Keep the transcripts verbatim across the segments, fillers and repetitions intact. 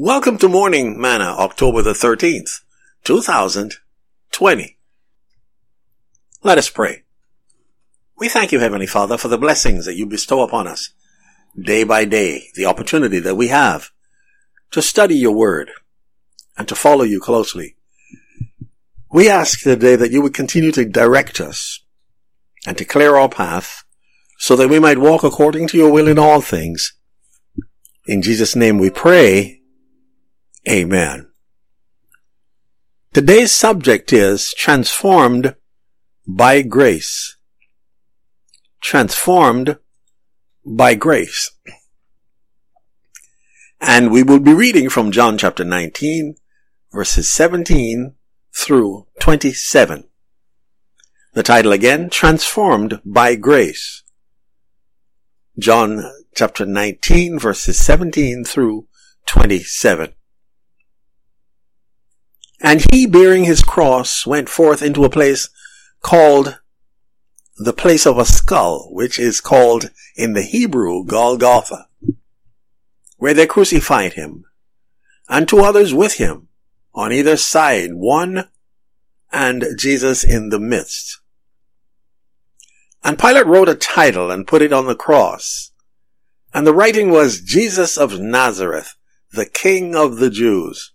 Welcome to Morning Manna, October the thirteenth, two thousand twenty. Let us pray. We thank you, Heavenly Father, for the blessings that you bestow upon us day by day, the opportunity that we have to study your word and to follow you closely. We ask today that you would continue to direct us and to clear our path so that we might walk according to your will in all things. In Jesus' name we pray. Amen. Today's subject is transformed by grace. Transformed by grace. And we will be reading from John chapter nineteen, verses seventeen through twenty-seven. The title again, Transformed by Grace. John chapter nineteen, verses seventeen through twenty-seven. And he, bearing his cross, went forth into a place called the place of a skull, which is called in the Hebrew Golgotha, where they crucified him, and two others with him, on either side, one and Jesus in the midst. And Pilate wrote a title and put it on the cross, and the writing was, Jesus of Nazareth, the King of the Jews.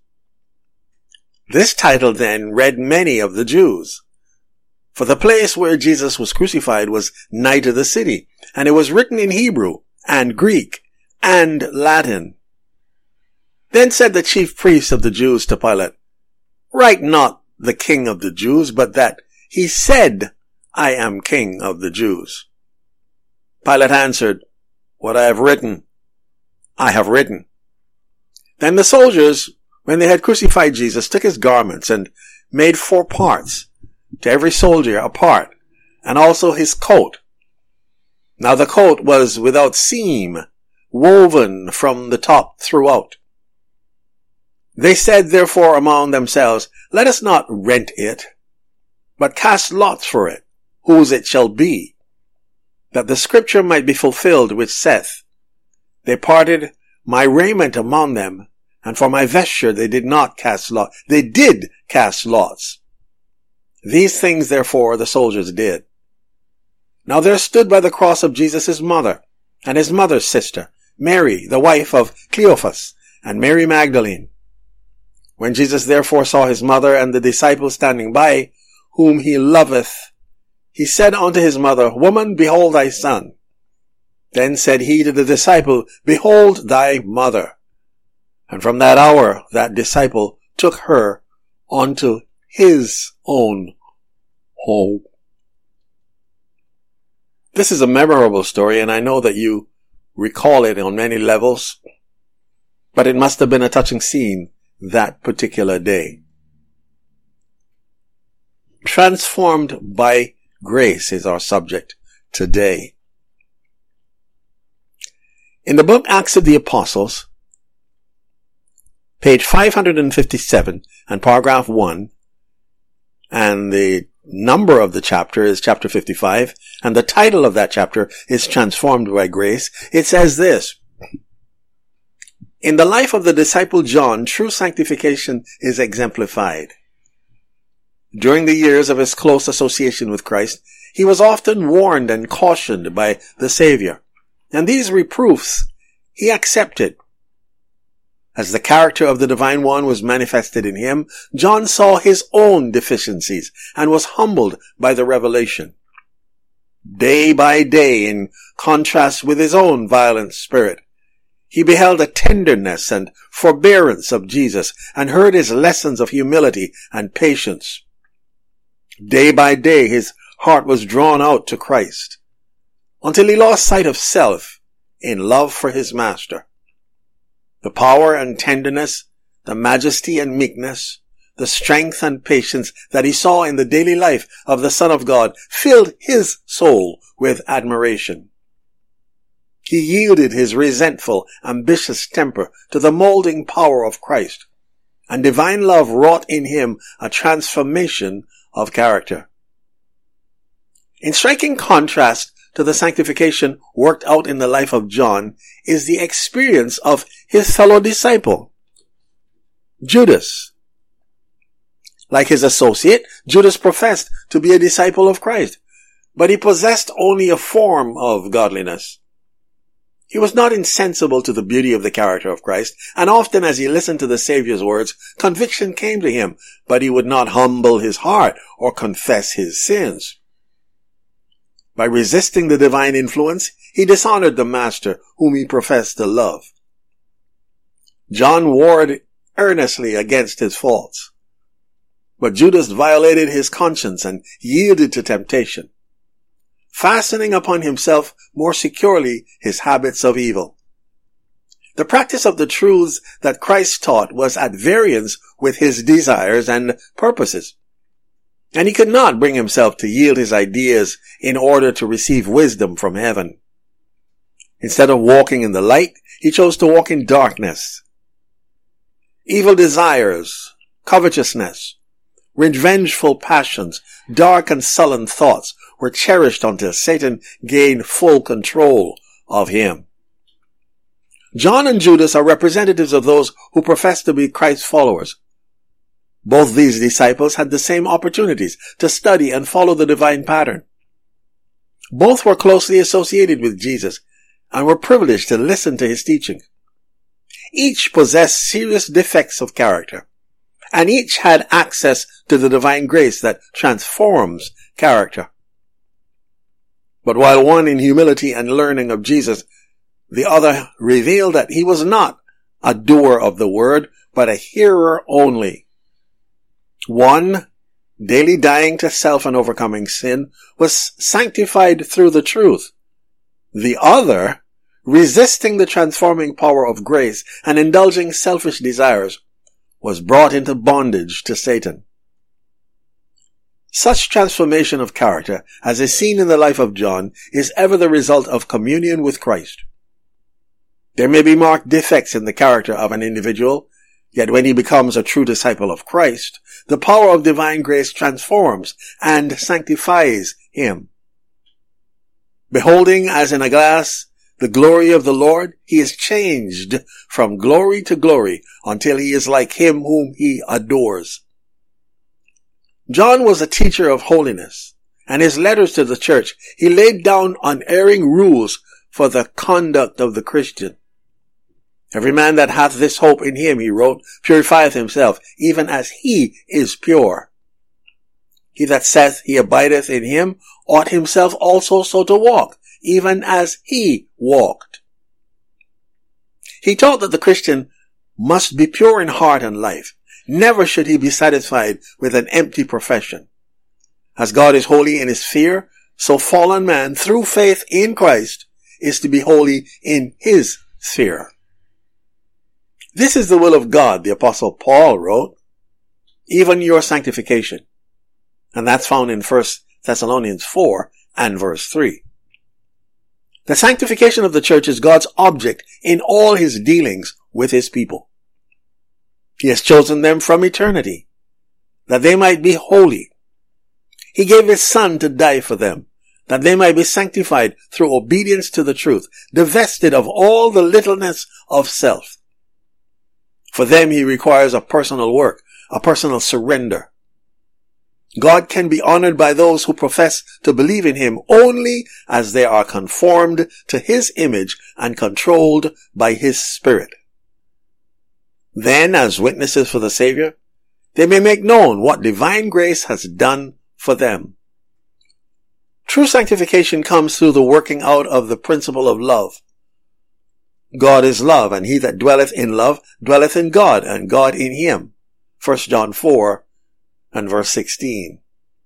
This title then read many of the Jews, for the place where Jesus was crucified was nigh to the city, and it was written in Hebrew and Greek and Latin. Then said the chief priests of the Jews to Pilate, Write not the King of the Jews, but that he said, I am King of the Jews. Pilate answered, What I have written, I have written. Then the soldiers, when they had crucified Jesus, took his garments and made four parts, to every soldier a part, and also his coat. Now the coat was without seam, woven from the top throughout. They said therefore among themselves, Let us not rent it, but cast lots for it, whose it shall be, that the scripture might be fulfilled which saith, They parted my raiment among them, and for my vesture they did not cast lots. They did cast lots. These things therefore the soldiers did. Now there stood by the cross of Jesus his mother, and his mother's sister, Mary, the wife of Cleophas, and Mary Magdalene. When Jesus therefore saw his mother and the disciple standing by, whom he loveth, he said unto his mother, Woman, behold thy son. Then said he to the disciple, Behold thy mother. And from that hour that disciple took her unto his own home. This is a memorable story, and I know that you recall it on many levels, but it must have been a touching scene that particular day. Transformed by grace is our subject today. In the book Acts of the Apostles, page five hundred fifty-seven and paragraph one, and the number of the chapter is chapter fifty-five, and the title of that chapter is Transformed by Grace. It says this, In the life of the disciple John, true sanctification is exemplified. During the years of his close association with Christ, he was often warned and cautioned by the Savior, and these reproofs he accepted. As the character of the Divine One was manifested in him, John saw his own deficiencies and was humbled by the revelation. Day by day, in contrast with his own violent spirit, he beheld the tenderness and forbearance of Jesus and heard his lessons of humility and patience. Day by day, his heart was drawn out to Christ until he lost sight of self in love for his Master. The power and tenderness, the majesty and meekness, the strength and patience that he saw in the daily life of the Son of God filled his soul with admiration. He yielded his resentful, ambitious temper to the molding power of Christ, and divine love wrought in him a transformation of character. In striking contrast to the sanctification worked out in the life of John is the experience of his fellow disciple. Judas. Like his associate, Judas professed to be a disciple of Christ, but he possessed only a form of godliness. He was not insensible to the beauty of the character of Christ, and often as he listened to the Savior's words, conviction came to him, but he would not humble his heart or confess his sins. By resisting the divine influence, he dishonored the Master whom he professed to love. John warred earnestly against his faults, but Judas violated his conscience and yielded to temptation, fastening upon himself more securely his habits of evil. The practice of the truths that Christ taught was at variance with his desires and purposes, and he could not bring himself to yield his ideas in order to receive wisdom from heaven. Instead of walking in the light, he chose to walk in darkness. Evil desires, covetousness, revengeful passions, dark and sullen thoughts were cherished until Satan gained full control of him. John and Judas are representatives of those who profess to be Christ's followers. Both these disciples had the same opportunities to study and follow the divine pattern. Both were closely associated with Jesus and were privileged to listen to his teaching. Each possessed serious defects of character, and each had access to the divine grace that transforms character. But while one in humility and learning of Jesus, the other revealed that he was not a doer of the word, but a hearer only. One, daily dying to self and overcoming sin, was sanctified through the truth. The other, resisting the transforming power of grace and indulging selfish desires, was brought into bondage to Satan. Such transformation of character, as is seen in the life of John, is ever the result of communion with Christ. There may be marked defects in the character of an individual, yet when he becomes a true disciple of Christ, the power of divine grace transforms and sanctifies him. Beholding as in a glass the glory of the Lord, he is changed from glory to glory until he is like him whom he adores. John was a teacher of holiness, and his letters to the church, he laid down unerring rules for the conduct of the Christian. Every man that hath this hope in him, he wrote, purifieth himself, even as he is pure. He that saith he abideth in him ought himself also so to walk, even as he walked. He taught that the Christian must be pure in heart and life. Never should he be satisfied with an empty profession. As God is holy in his fear, so fallen man, through faith in Christ, is to be holy in his sphere. This is the will of God, the Apostle Paul wrote, even your sanctification. And that's found in First Thessalonians four and verse three. The sanctification of the church is God's object in all his dealings with his people. He has chosen them from eternity, that they might be holy. He gave his Son to die for them, that they might be sanctified through obedience to the truth, divested of all the littleness of self. For them he requires a personal work, a personal surrender. God can be honored by those who profess to believe in him only as they are conformed to his image and controlled by his Spirit. Then, as witnesses for the Savior, they may make known what divine grace has done for them. True sanctification comes through the working out of the principle of love. God is love, and he that dwelleth in love dwelleth in God, and God in him. First John four and verse sixteen.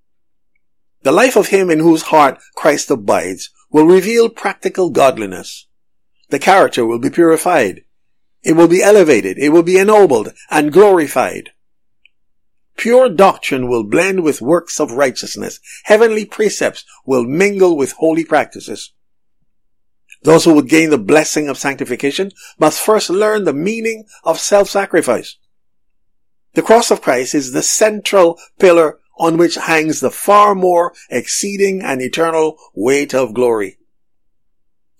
The life of him in whose heart Christ abides will reveal practical godliness. The character will be purified. It will be elevated. It will be ennobled and glorified. Pure doctrine will blend with works of righteousness. Heavenly precepts will mingle with holy practices. Those who would gain the blessing of sanctification must first learn the meaning of self-sacrifice. The cross of Christ is the central pillar on which hangs the far more exceeding and eternal weight of glory.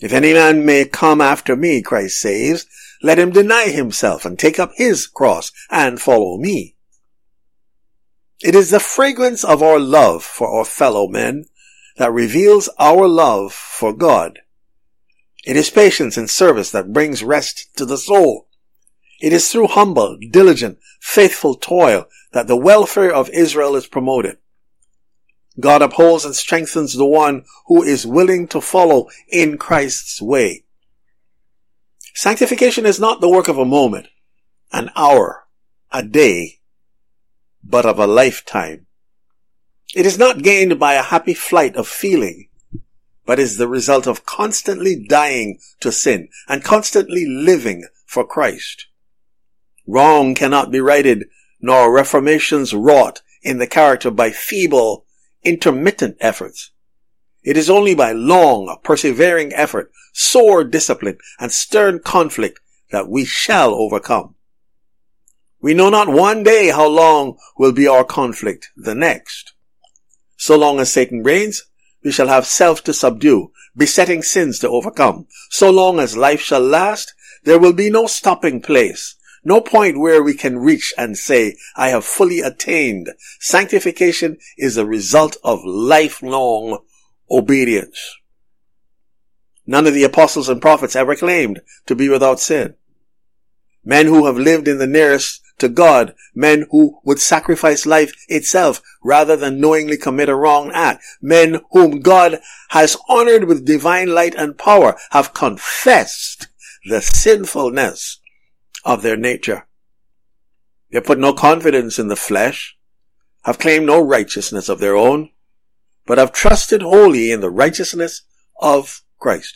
If any man may come after me, Christ says, let him deny himself and take up his cross and follow me. It is the fragrance of our love for our fellow men that reveals our love for God. It is patience and service that brings rest to the soul. It is through humble, diligent, faithful toil that the welfare of Israel is promoted. God upholds and strengthens the one who is willing to follow in Christ's way. Sanctification is not the work of a moment, an hour, a day, but of a lifetime. It is not gained by a happy flight of feeling, but is the result of constantly dying to sin and constantly living for Christ. Wrong cannot be righted, nor reformations wrought in the character by feeble, intermittent efforts. It is only by long, persevering effort, sore discipline, and stern conflict that we shall overcome. We know not one day how long will be our conflict the next. So long as Satan reigns, we shall have self to subdue, besetting sins to overcome. So long as life shall last, there will be no stopping place, no point where we can reach and say, I have fully attained. Sanctification is a result of lifelong obedience. None of the apostles and prophets ever claimed to be without sin. Men who have lived in the nearest to God, men who would sacrifice life itself rather than knowingly commit a wrong act, men whom God has honored with divine light and power, have confessed the sinfulness of their nature. They put no confidence in the flesh, have claimed no righteousness of their own, but have trusted wholly in the righteousness of Christ.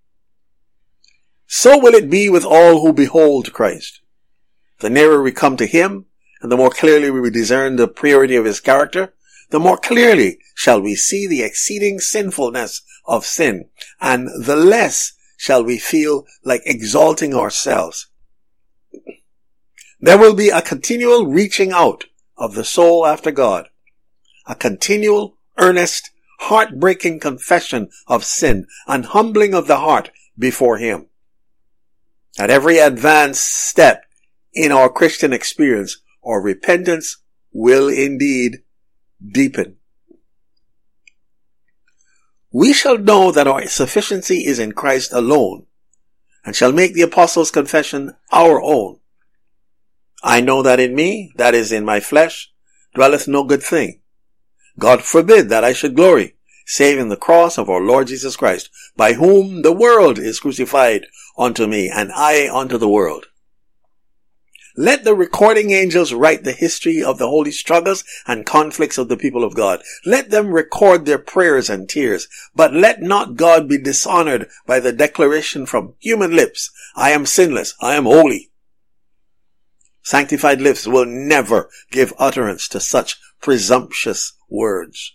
So will it be with all who behold Christ. The nearer we come to him, and the more clearly we discern the purity of his character, the more clearly shall we see the exceeding sinfulness of sin, and the less shall we feel like exalting ourselves. There will be a continual reaching out of the soul after God, a continual, earnest, heartbreaking confession of sin and humbling of the heart before him. At every advanced step in our Christian experience, our repentance will indeed deepen. We shall know that our sufficiency is in Christ alone, and shall make the apostles' confession our own. I know that in me, that is in my flesh, dwelleth no good thing. God forbid that I should glory, save in the cross of our Lord Jesus Christ, by whom the world is crucified unto me, and I unto the world. Let the recording angels write the history of the holy struggles and conflicts of the people of God. Let them record their prayers and tears, but let not God be dishonored by the declaration from human lips, I am sinless, I am holy. Sanctified lips will never give utterance to such presumptuous words.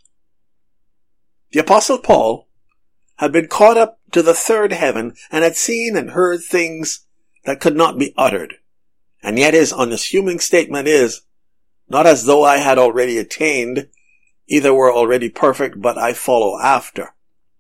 The Apostle Paul had been caught up to the third heaven and had seen and heard things that could not be uttered. And yet his unassuming statement is, not as though I had already attained, either were already perfect, but I follow after.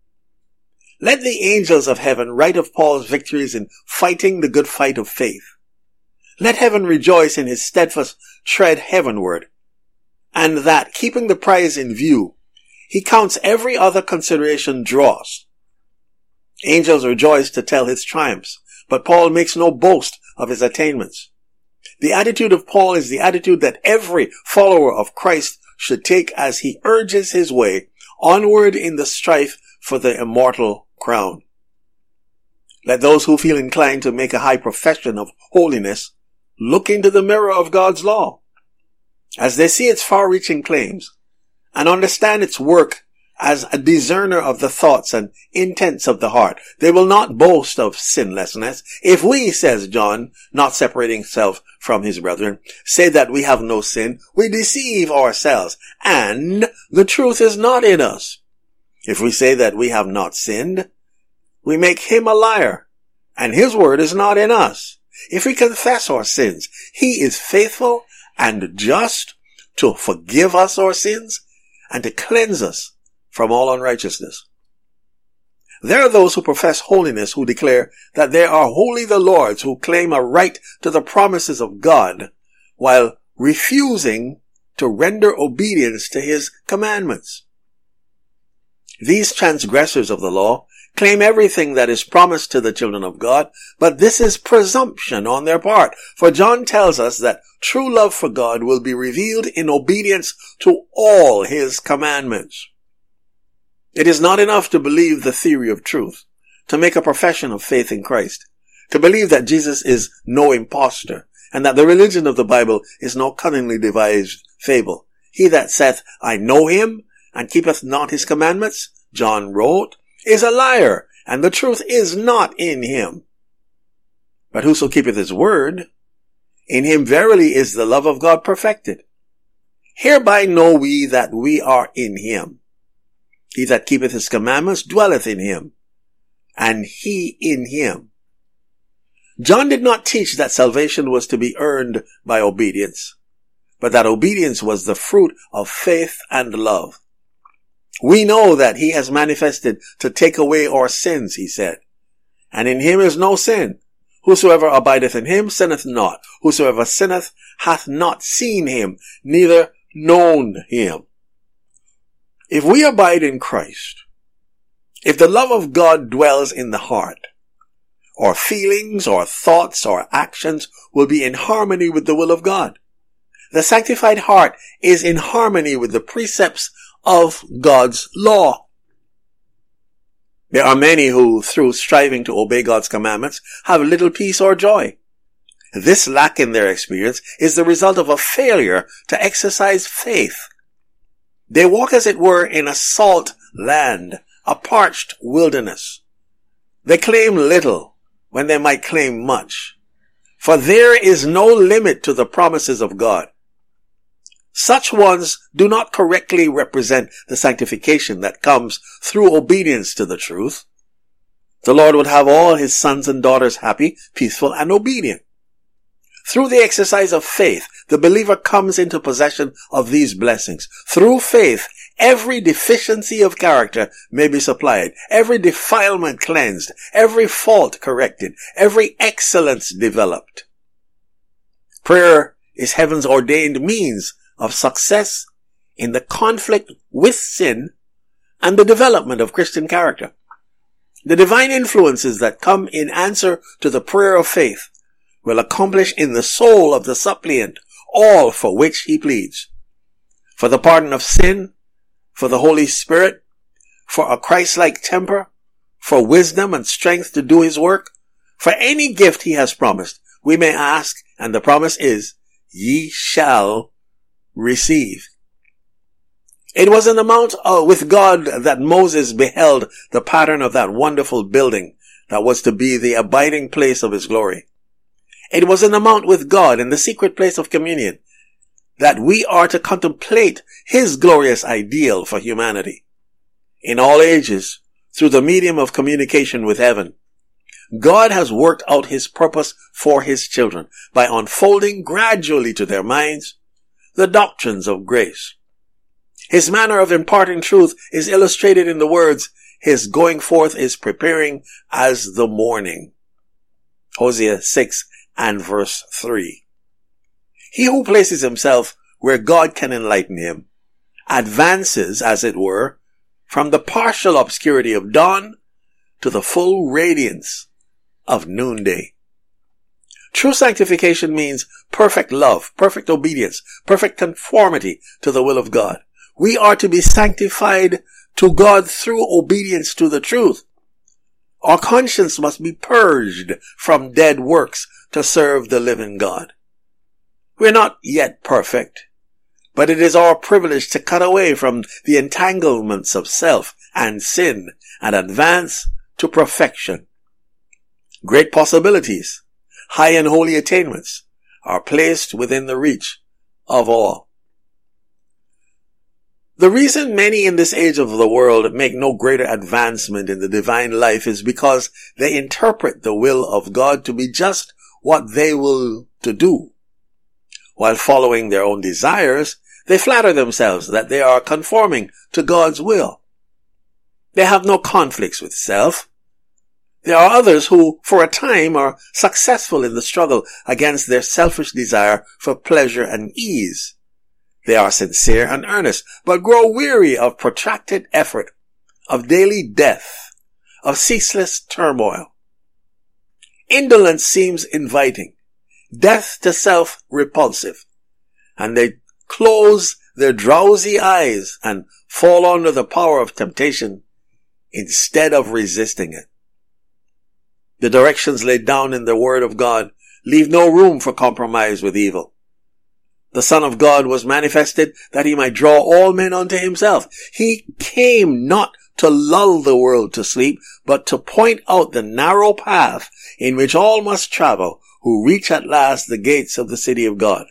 Let the angels of heaven write of Paul's victories in fighting the good fight of faith. Let heaven rejoice in his steadfast tread heavenward, and that, keeping the prize in view, he counts every other consideration dross. Angels rejoice to tell his triumphs, but Paul makes no boast of his attainments. The attitude of Paul is the attitude that every follower of Christ should take as he urges his way onward in the strife for the immortal crown. Let those who feel inclined to make a high profession of holiness look into the mirror of God's law. As they see its far-reaching claims and understand its work as a discerner of the thoughts and intents of the heart, they will not boast of sinlessness. If we, says John, not separating himself from his brethren, say that we have no sin, we deceive ourselves, and the truth is not in us. If we say that we have not sinned, we make him a liar, and his word is not in us. If we confess our sins, he is faithful and just to forgive us our sins and to cleanse us from all unrighteousness. There are those who profess holiness who declare that they are wholly the Lord's, who claim a right to the promises of God while refusing to render obedience to his commandments. These transgressors of the law claim everything that is promised to the children of God, but this is presumption on their part. For John tells us that true love for God will be revealed in obedience to all his commandments. It is not enough to believe the theory of truth, to make a profession of faith in Christ, to believe that Jesus is no impostor, and that the religion of the Bible is no cunningly devised fable. He that saith, I know him, and keepeth not his commandments, John wrote, is a liar, and the truth is not in him. But whoso keepeth his word, in him verily is the love of God perfected. Hereby know we that we are in him. He that keepeth his commandments dwelleth in him, and he in him. John did not teach that salvation was to be earned by obedience, but that obedience was the fruit of faith and love. We know that he has manifested to take away our sins, he said, and in him is no sin. Whosoever abideth in him sinneth not. Whosoever sinneth hath not seen him, neither known him. If we abide in Christ, if the love of God dwells in the heart, our feelings, our thoughts, our actions will be in harmony with the will of God. The sanctified heart is in harmony with the precepts of God's law. There are many who, through striving to obey God's commandments, have little peace or joy. This lack in their experience is the result of a failure to exercise faith. They walk, as it were, in a salt land, a parched wilderness. They claim little when they might claim much, for there is no limit to the promises of God. Such ones do not correctly represent the sanctification that comes through obedience to the truth. The Lord would have all his sons and daughters happy, peaceful, and obedient. Through the exercise of faith, the believer comes into possession of these blessings. Through faith, every deficiency of character may be supplied, every defilement cleansed, every fault corrected, every excellence developed. Prayer is heaven's ordained means of success in the conflict with sin and the development of Christian character. The divine influences that come in answer to the prayer of faith will accomplish in the soul of the suppliant all for which he pleads. For the pardon of sin, for the Holy Spirit, for a Christ-like temper, for wisdom and strength to do his work, for any gift he has promised, we may ask, and the promise is, ye shall receive. It was in the mount uh, with God that Moses beheld the pattern of that wonderful building that was to be the abiding place of his glory. It was in the mount with God, in the secret place of communion, that we are to contemplate his glorious ideal for humanity. In all ages, through the medium of communication with heaven, God has worked out his purpose for his children by unfolding gradually to their minds the doctrines of grace. His manner of imparting truth is illustrated in the words, his going forth is preparing as the morning. Hosea six and verse three. He who places himself where God can enlighten him advances, as it were, from the partial obscurity of dawn to the full radiance of noonday. True sanctification means perfect love, perfect obedience, perfect conformity to the will of God. We are to be sanctified to God through obedience to the truth. Our conscience must be purged from dead works to serve the living God. We're not yet perfect, but it is our privilege to cut away from the entanglements of self and sin and advance to perfection. Great possibilities, high and holy attainments are placed within the reach of all. The reason many in this age of the world make no greater advancement in the divine life is because they interpret the will of God to be just what they will to do. While following their own desires, they flatter themselves that they are conforming to God's will. They have no conflicts with self. There are others who, for a time, are successful in the struggle against their selfish desire for pleasure and ease. They are sincere and earnest, but grow weary of protracted effort, of daily death, of ceaseless turmoil. Indolence seems inviting, death to self repulsive, and they close their drowsy eyes and fall under the power of temptation instead of resisting it. The directions laid down in the Word of God leave no room for compromise with evil. The Son of God was manifested that he might draw all men unto himself. He came not to lull the world to sleep, but to point out the narrow path in which all must travel who reach at last the gates of the city of God.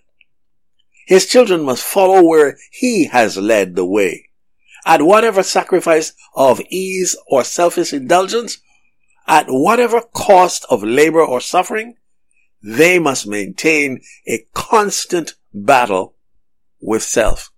His children must follow where he has led the way. At whatever sacrifice of ease or selfish indulgence, at whatever cost of labor or suffering, they must maintain a constant battle with self.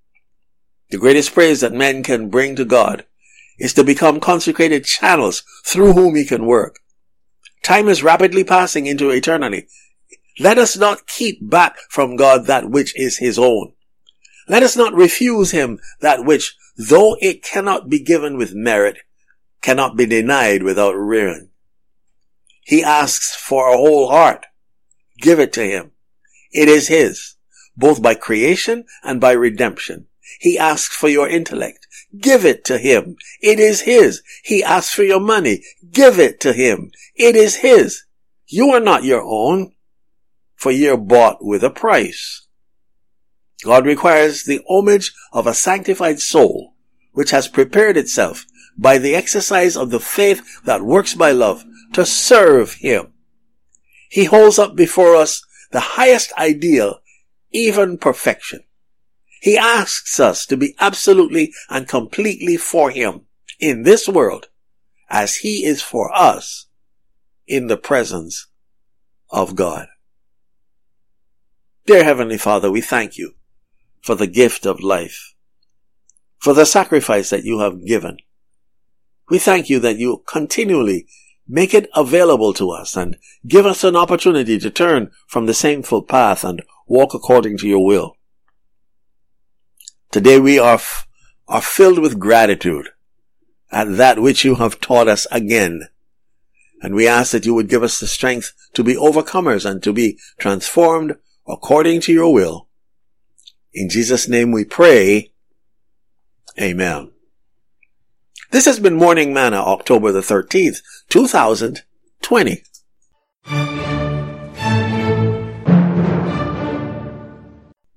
The greatest praise that men can bring to God is to become consecrated channels through whom he can work. Time is rapidly passing into eternity. Let us not keep back from God that which is his own. Let us not refuse him that which, though it cannot be given with merit, cannot be denied without ruin. He asks for a whole heart. Give it to him. It is his, both by creation and by redemption. He asks for your intellect. Give it to him. It is his. He asks for your money. Give it to him. It is his. You are not your own, for ye are bought with a price. God requires the homage of a sanctified soul, which has prepared itself by the exercise of the faith that works by love to serve him. He holds up before us the highest ideal, even perfection. He asks us to be absolutely and completely for him in this world as he is for us in the presence of God. Dear Heavenly Father, we thank you for the gift of life, for the sacrifice that you have given. We thank you that you continually make it available to us and give us an opportunity to turn from the shameful path and walk according to your will. Today we are, f- are filled with gratitude at that which you have taught us again. And we ask that you would give us the strength to be overcomers and to be transformed according to your will. In Jesus' name we pray. Amen. This has been Morning Manna, October the thirteenth, two thousand twenty.